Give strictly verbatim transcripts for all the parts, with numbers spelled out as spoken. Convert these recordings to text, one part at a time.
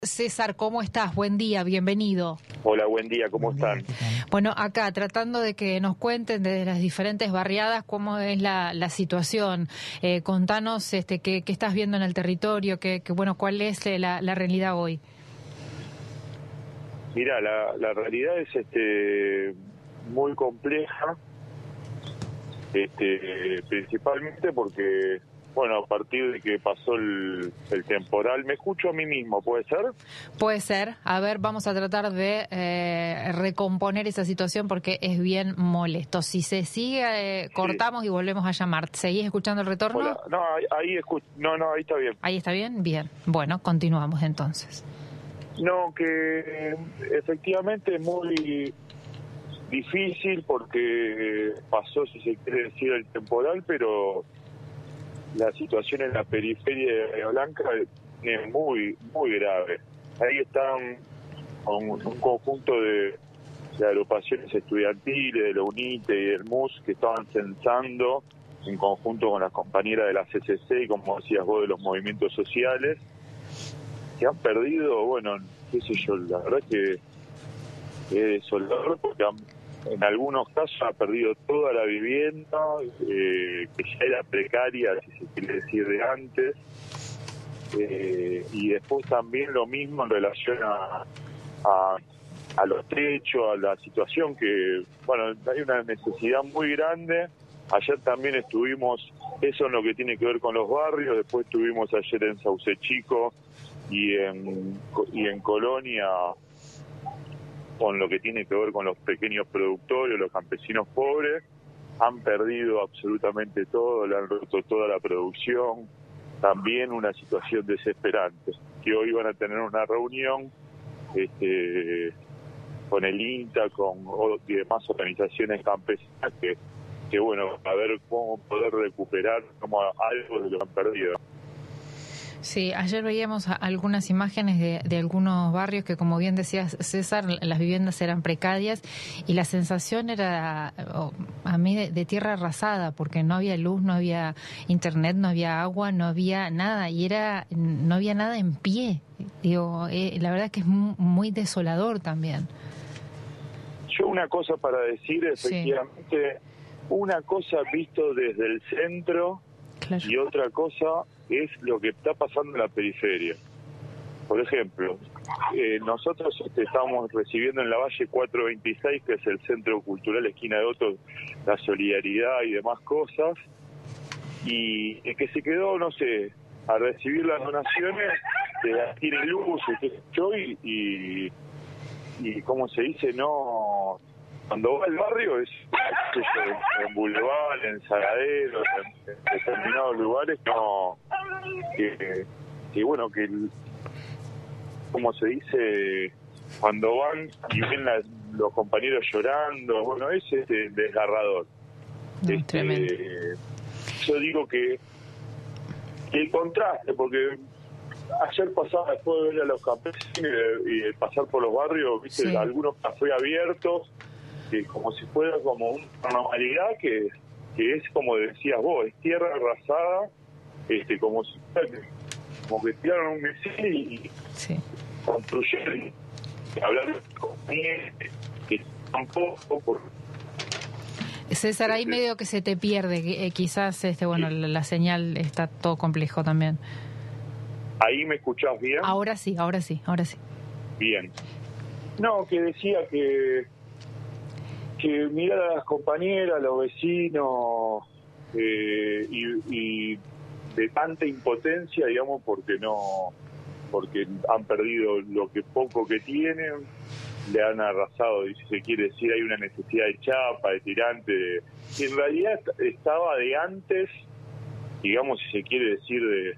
César, ¿cómo estás? Buen día, bienvenido. Hola, buen día, ¿cómo están? Bueno, acá tratando de que nos cuenten desde las diferentes barriadas cómo es la, la situación. Eh, contanos este, qué, qué estás viendo en el territorio, qué, qué, bueno, cuál es la, la realidad hoy. Mira, la, la realidad es este muy compleja, este, principalmente porque, bueno, a partir de que pasó el, el temporal, me escucho a mí mismo, ¿puede ser? Puede ser. A ver, vamos a tratar de eh, recomponer esa situación porque es bien molesto. Si se sigue, eh, cortamos Sí. y volvemos a llamar. ¿Seguís escuchando el retorno? Hola, no, ahí, ahí escucho, no, no, ahí está bien. ¿Ahí está bien? Bien. Bueno, continuamos entonces. No, que efectivamente es muy difícil porque pasó, si se quiere decir, el temporal, pero la situación en la periferia de Bahía Blanca es muy, muy grave. Ahí están un, un conjunto de, de agrupaciones estudiantiles, de la UNITE y del M U S, que estaban censando en conjunto con las compañeras de la C C C y, como decías vos, de los movimientos sociales, que han perdido, bueno, qué sé yo, la verdad es que es desolador porque han, en algunos casos ha perdido toda la vivienda, eh, que ya era precaria, si se quiere decir, de antes, eh, y después también lo mismo en relación a, a, a los techos, a la situación que, bueno, hay una necesidad muy grande. Ayer también estuvimos, eso en lo que tiene que ver con los barrios, después estuvimos ayer en Sauce Chico y en, y en Colonia, con lo que tiene que ver con los pequeños productores, los campesinos pobres. Han perdido absolutamente todo, le han roto toda la producción. También una situación desesperante, que hoy van a tener una reunión este, con el INTA, con y demás organizaciones campesinas, que, que bueno, a ver cómo poder recuperar como algo de lo que han perdido. Sí, ayer veíamos algunas imágenes de, de algunos barrios que, como bien decías, César, las viviendas eran precarias y la sensación era, oh, a mí, de, de tierra arrasada, porque no había luz, no había internet, no había agua, no había nada, y era no había nada en pie. Digo, eh, la verdad que es muy, muy desolador también. Yo una cosa para decir, efectivamente, sí. Una cosa visto desde el centro, claro, y otra cosa es lo que está pasando en la periferia. Por ejemplo, eh, nosotros este, estamos recibiendo en la Valle cuatrocientos veintiséis, que es el Centro Cultural Esquina de Otto, la solidaridad y demás cosas, y el que se quedó, no sé, a recibir las donaciones, te las tiene luz, yo y, y, y ¿cómo se dice? No... Cuando va al barrio es yo, en Boulevard, en Saladero, en, en determinados lugares, no, que, que bueno, que, como se dice, cuando van y ven la, los compañeros llorando, bueno, es este, desgarrador. No, este, yo digo que, que el contraste, porque ayer pasaba, después de ver a los campesinos y de pasar por los barrios, viste, sí, algunos cafés abiertos, que como si fuera como una normalidad que, que es como decías vos, es tierra arrasada, este, como si como que tiraron un misil y sí, construyeron, hablar de compañías que tampoco por... César, ahí medio que se te pierde, eh, quizás este bueno sí, la, la señal está todo complejo también. ¿Ahí me escuchás bien? Ahora sí, ahora sí, ahora sí. Bien. No, que decía que que mirar a las compañeras, a los vecinos, eh, y, y de tanta impotencia, digamos, porque no, porque han perdido lo que poco que tienen, le han arrasado, y si se quiere decir, hay una necesidad de chapa, de tirante, de, que en realidad estaba de antes, digamos, si se quiere decir, de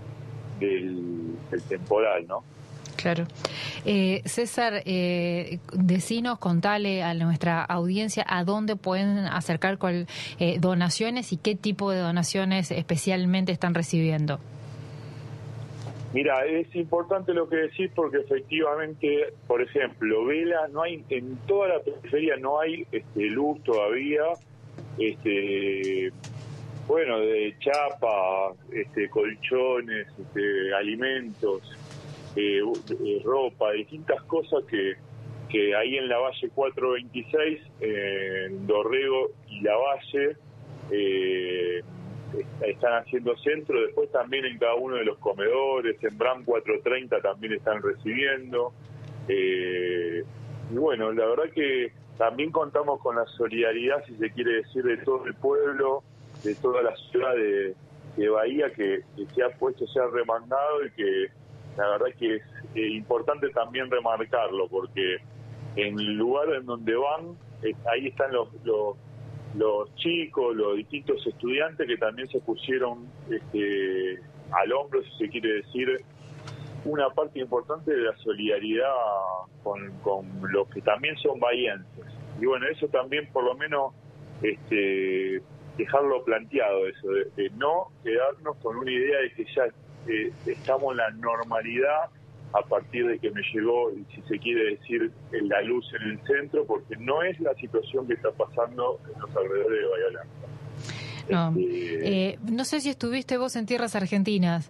del, del temporal, ¿no? Claro. Eh, César, eh, decinos, contale a nuestra audiencia a dónde pueden acercar cual, eh, donaciones y qué tipo de donaciones especialmente están recibiendo. Mira, es importante lo que decís porque efectivamente, por ejemplo, vela, no hay en toda la periferia no hay este, luz todavía, este, bueno, de chapa, este, colchones, este, alimentos. eh, eh, ropa, distintas cosas que, que ahí en la Valle cuatrocientos veintiséis, eh, en Dorrego y la Valle, eh, están haciendo centro. Después también en cada uno de los comedores, en Bram cuatrocientos treinta también están recibiendo. Eh, y bueno, la verdad que también contamos con la solidaridad, si se quiere decir, de todo el pueblo, de toda la ciudad de, de Bahía, que, que se ha puesto, se ha remangado, y que la verdad que es eh, importante también remarcarlo, porque en el lugar en donde van, eh, ahí están los, los los chicos, los distintos estudiantes que también se pusieron este, al hombro, si se quiere decir, una parte importante de la solidaridad con, con los que también son bahienses. Y bueno, eso también por lo menos este, dejarlo planteado, eso, de, de no quedarnos con una idea de que ya eh, estamos en la normalidad a partir de que me llegó, si se quiere decir, la luz en el centro, porque no es la situación que está pasando en los alrededores de Bahía Blanca. No, este, eh, no sé si estuviste vos en tierras argentinas.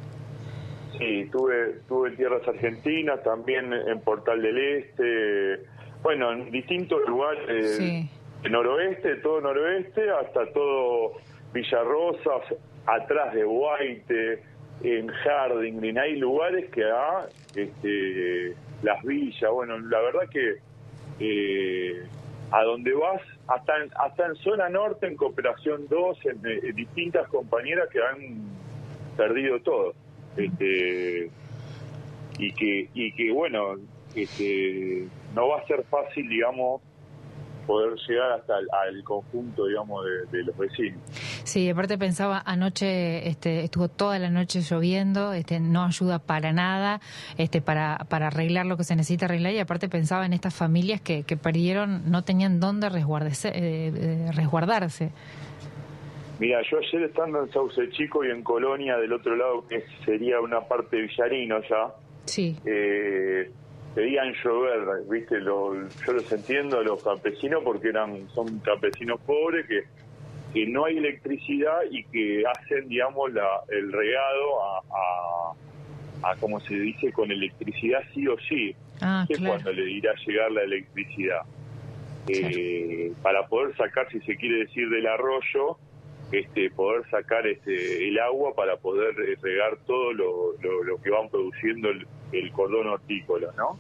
Sí, estuve, estuve en tierras argentinas, también en Portal del Este, bueno, en distintos lugares, Sí. de noroeste, todo noroeste, hasta todo Villarrosas, atrás de Guaite, en Harding, hay lugares que a este, las villas, bueno, la verdad que eh, a donde vas, hasta en, hasta en zona norte, en Cooperación dos, en, en distintas compañeras que han perdido todo, este, y que y que bueno, este, no va a ser fácil, digamos, poder llegar hasta el al conjunto, digamos, de, de los vecinos. Sí, aparte pensaba, anoche este, estuvo toda la noche lloviendo, este, no ayuda para nada este, para, para arreglar lo que se necesita arreglar, y aparte pensaba en estas familias que, que perdieron, no tenían dónde resguardarse. Eh, eh, resguardarse. Mira, yo ayer estando en Sauce Chico y en Colonia, del otro lado, que sería una parte de Villarino ya, sí. eh, pedían llover, ¿viste? Lo, yo los entiendo a los campesinos, porque eran son campesinos pobres que, que no hay electricidad y que hacen, digamos, la, el regado a, a, a, como se dice, con electricidad sí o sí. Ah, No sé claro. cuándo le irá a llegar la electricidad. Claro. Eh, para poder sacar, si se quiere decir, del arroyo, este poder sacar este el agua para poder regar todo lo, lo, lo que van produciendo el, el cordón hortícola, ¿no?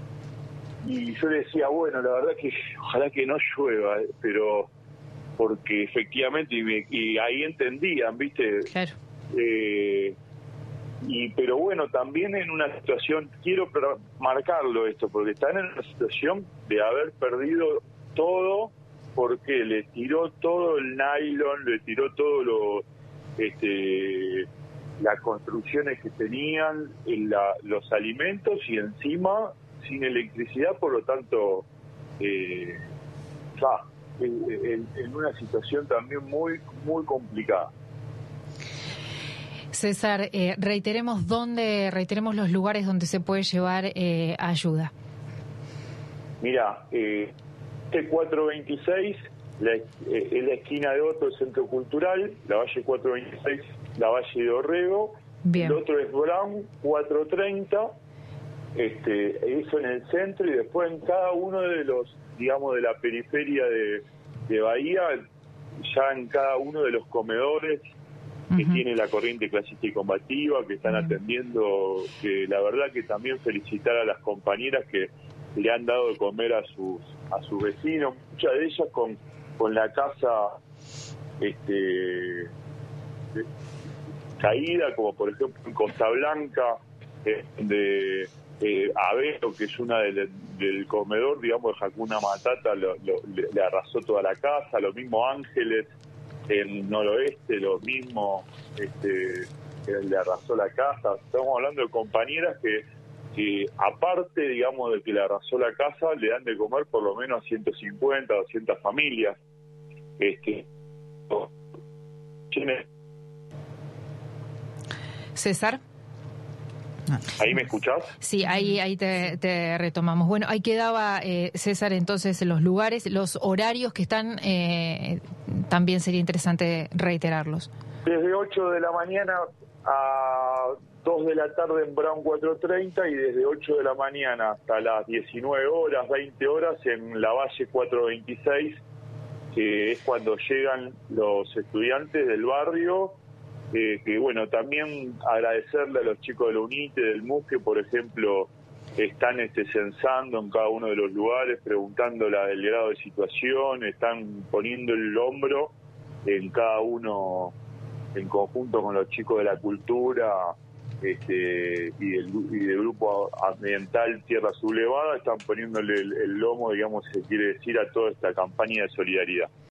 Y yo le decía, bueno, la verdad que ojalá que no llueva, pero porque efectivamente, y, me, y ahí entendían, ¿viste? Claro. Eh, y pero bueno, también en una situación, quiero marcarlo esto, porque están en una situación de haber perdido todo, porque le tiró todo el nylon, le tiró todo lo, este, las construcciones que tenían, la, los alimentos, y encima sin electricidad, por lo tanto, eh, ya, en, en, en una situación también muy, muy complicada. César, eh, reiteremos dónde, reiteremos los lugares donde se puede llevar eh, ayuda. Mira, eh, T cuatrocientos veintiséis, la, eh, es la esquina de otro centro cultural, la Valle cuatrocientos veintiséis, la Valle de Dorrego. Bien. El otro es Brown cuatrocientos treinta, este, eso en el centro, y después en cada uno de los, digamos, de la periferia de, de Bahía, ya en cada uno de los comedores que uh-huh. tiene la corriente clasista y combativa, que están uh-huh. atendiendo, que la verdad que también felicitar a las compañeras que le han dado de comer a sus a sus vecinos, muchas de ellas con con la casa este de, caída, como por ejemplo en Costa Blanca, eh, de eh, Avero, que es una del, del comedor, digamos, de Hakuna Matata, lo, lo, le, le arrasó toda la casa. Lo mismo Ángeles, en noroeste, lo mismo, este, le arrasó la casa. Estamos hablando de compañeras que, que aparte, digamos, de que le arrasó la casa, le dan de comer por lo menos a ciento cincuenta, doscientas familias. Este, César. ¿Ahí me escuchás? Sí, ahí ahí te, te retomamos. Bueno, ahí quedaba, eh, César, entonces los lugares, los horarios que están, eh, también sería interesante reiterarlos. Desde ocho de la mañana a dos de la tarde en Brown cuatrocientos treinta y desde ocho de la mañana hasta las diecinueve horas, veinte horas en la Valle cuatrocientos veintiséis, que es cuando llegan los estudiantes del barrio. Eh, que bueno, también agradecerle a los chicos de la UNITE, del M U S, que por ejemplo están este, censando en cada uno de los lugares, preguntando la, el grado de situación, están poniendo el hombro en cada uno, en conjunto con los chicos de la cultura este, y, el, y del grupo ambiental Tierra Sublevada, están poniéndole el, el lomo, digamos, se quiere decir, a toda esta campaña de solidaridad.